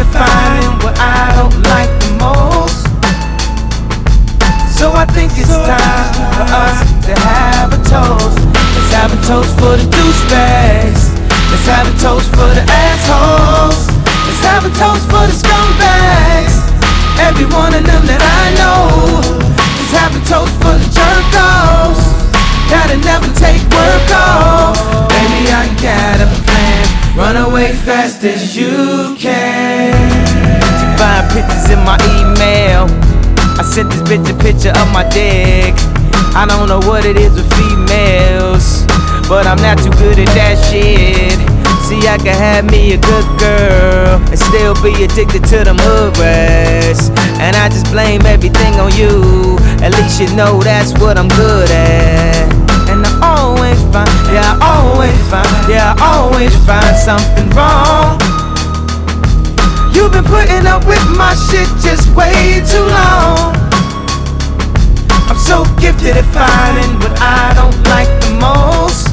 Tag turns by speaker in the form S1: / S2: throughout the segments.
S1: defining what I don't like the most. So I think it's time for us to have a toast. Let's have a toast for the douchebags. Let's have a toast for the assholes. Let's have a toast for the scumbags. Every one of them that I know. Let's have a toast for the jerk-offs that'll never take work off. Baby, I got a plan. Run away fast as you can. She find pictures in my email. I sent this bitch a picture of my dick. I don't know what it is with females, but I'm not too good at that shit. See, I can have me a good girl and still be addicted to them hood rats. And I just blame everything on you. At least you know that's what I'm good at. And I always find, yeah, I always find, yeah, I always find something wrong. You've been putting up with my shit just way too long. I'm so gifted at finding what I don't like the most.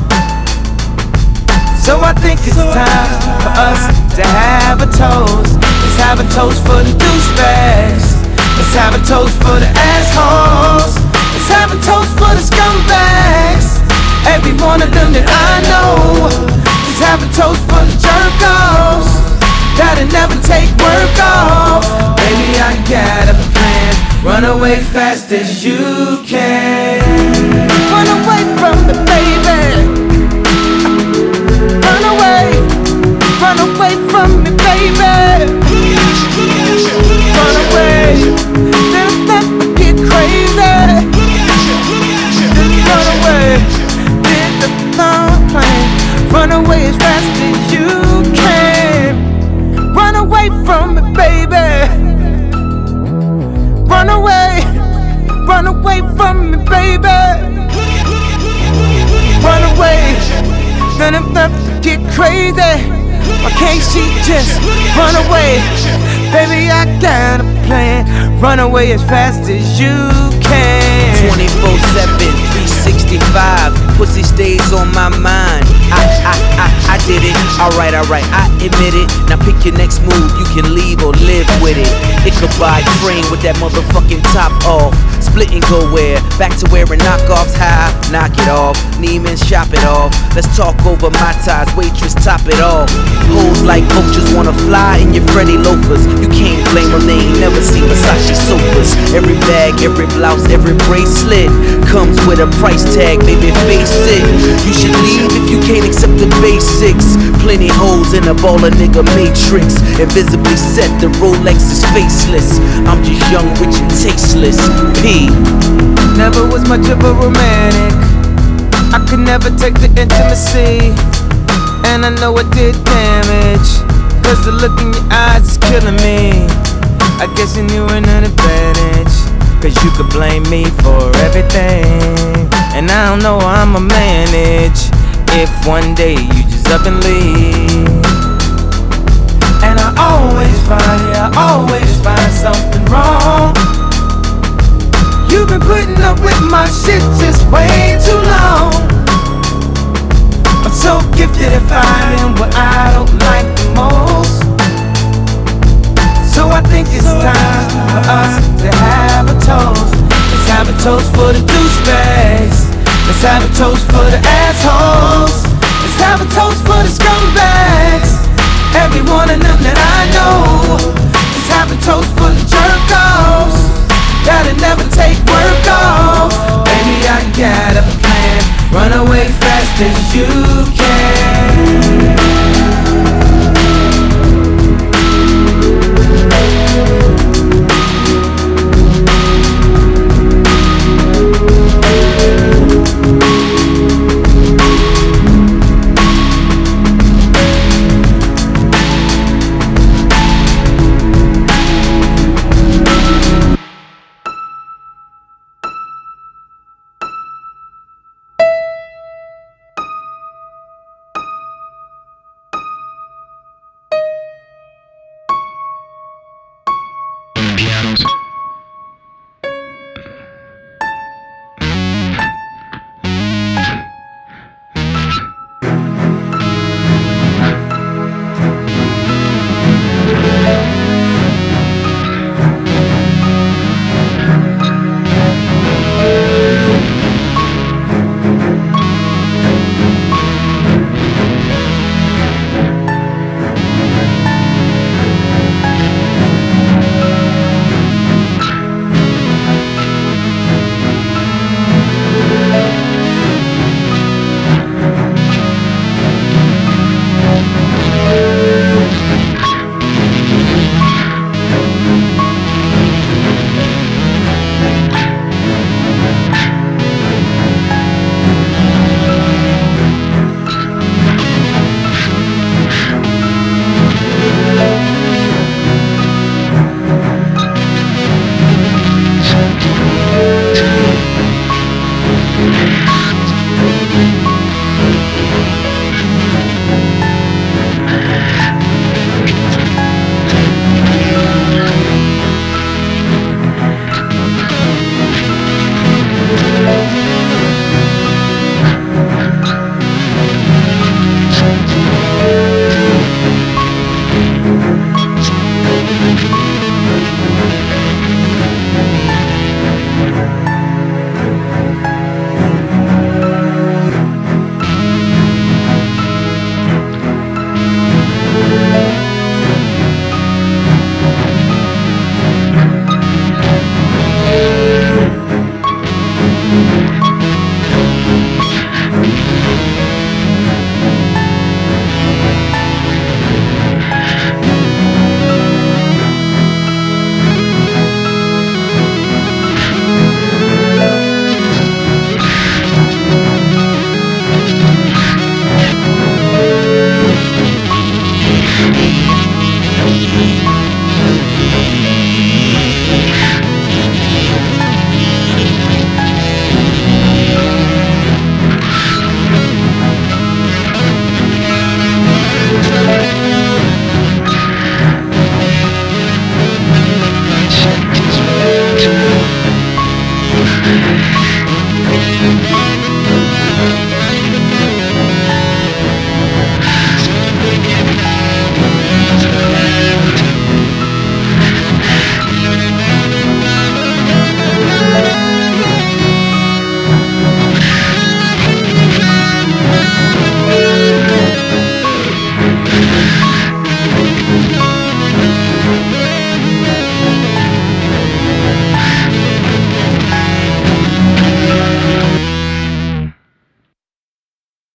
S1: So I think it's time for us to have a toast. Let's have a toast for the douchebags. Let's have a toast for the assholes. Let's have a toast for the scumbags. Every one of them that I know. Let's have a toast for the jerk-offs that'll never take work off. Baby, I got a plan. Run away fast as you can. Run away from me, baby. Run away. Run away from me, baby. Run away. Then let me get crazy. Run away. Did the long plan. Run away as fast as you can. Run away from me, baby. Run away. Run away from me, baby. Run away. Then I'm left to get crazy. Why can't she just run away? Baby, I got a plan. Run away as fast as you can.
S2: 24/7, 365. Pussy stays on my mind. I did it. Alright, I admit it. Now pick your next move. You can leave or live with it. Ichabod Crane with that motherfucking top off. Split and go where? Back to wearing knockoffs. High, knock it off. Neiman's, shop it off. Let's talk over my ties. Waitress, top it off. Hoes like vultures wanna fly in your Freddy loafers. You can't blame them, they ain't never seen Versace sofas. Every bag, every blouse, every bracelet comes with a price tag, baby, face it. You should leave if you can't accept the basics. Plenty hoes in a baller nigga matrix. Invisibly set, the Rolex is faceless. I'm just young, rich and tasteless. P.
S1: Never was much of a romantic. I could never take the intimacy. And I know it did damage, cause the look in your eyes is killing me. I guess you knew an advantage, cause you could blame me for everything. And I don't know how I'ma manage if one day you just up and leave. And I always find, yeah, I always find something wrong. You've been putting up with my shit just way too long. I'm so gifted at finding what I don't like the most. So I think it's time for us to have a toast. Let's have a toast for the douchebags. Let's have a toast for the assholes. Let's have a toast for the scumbags. Every one of them that I know. Let's have a toast for the jerk-offs that'll never take work off. Baby, I got a plan. Run away fast as you